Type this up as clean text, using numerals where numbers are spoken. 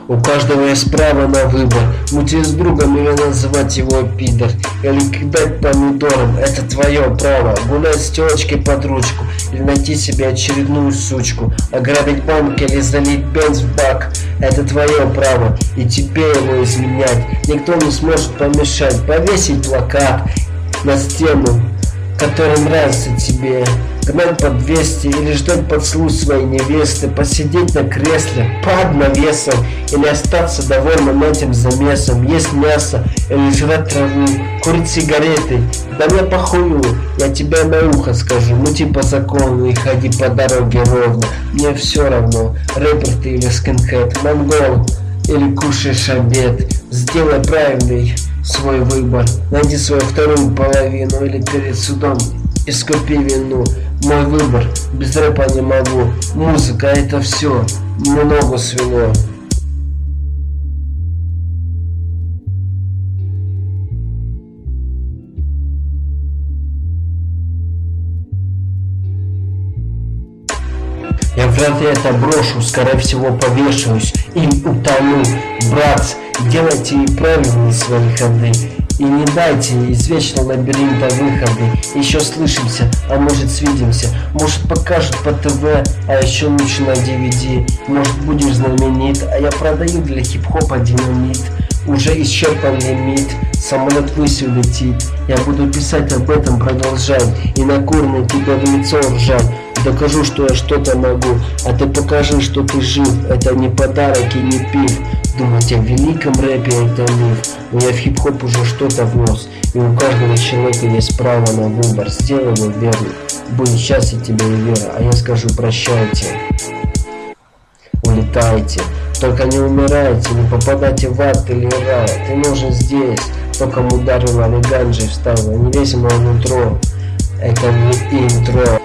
У каждого есть право на выбор. Мутить с другом или называть его пидор. Или кидать помидором, это твое право. Гулять с телочкой под ручку. Или найти себе очередную сучку. Ограбить банк или залить бенз в бак. Это твое право. И тебе его изменять никто не сможет помешать. Повесить плакат на стену, который нравится тебе. Гнать по 200 или ждать поцелуй своей невесты. Посидеть на кресле под навесом. Или остаться довольным этим замесом. Есть мясо или жрать траву. Курить сигареты. Да мне похую, я тебе на ухо скажу. Мути по закону и ходи по дороге ровно. Мне все равно, рэпер ты или скинхед, монгол или кушаешь обед. Сделай правильный свой выбор. Найди свою вторую половину. Или перед судом искупи вину. Мой выбор, без рэпа не могу. Музыка это все, мне ногу свело. Я вряд ли это брошу, скорее всего повешаюсь и утону. Братцы, делайте правильные свои ходы. И не дайте из вечного лабиринта выходы. Еще слышимся, а может свидимся. Может покажут по ТВ, а еще лучше на DVD. Может будешь знаменит, а я продаю для хип-хопа динамит. Уже исчерпан лимит, самолет ввысь улетит. Я буду писать об этом, продолжать. И на кур тебя в лицо ржать. Докажу, что я что-то могу, а ты покажи, что ты жив. Это не подарок и не пив. Думать о великом рэпе это миф. Но я в хип-хоп уже что-то внес. И у каждого человека есть право на выбор. Сделай его верно. Будет счастье тебе и вера. А я скажу прощайте. Улетайте. Только не умирайте, не попадайте в ад или рай. Ты нужен здесь. То, кому ударила или ганджей вставила. Не лезь в мое нутро. Это не интро.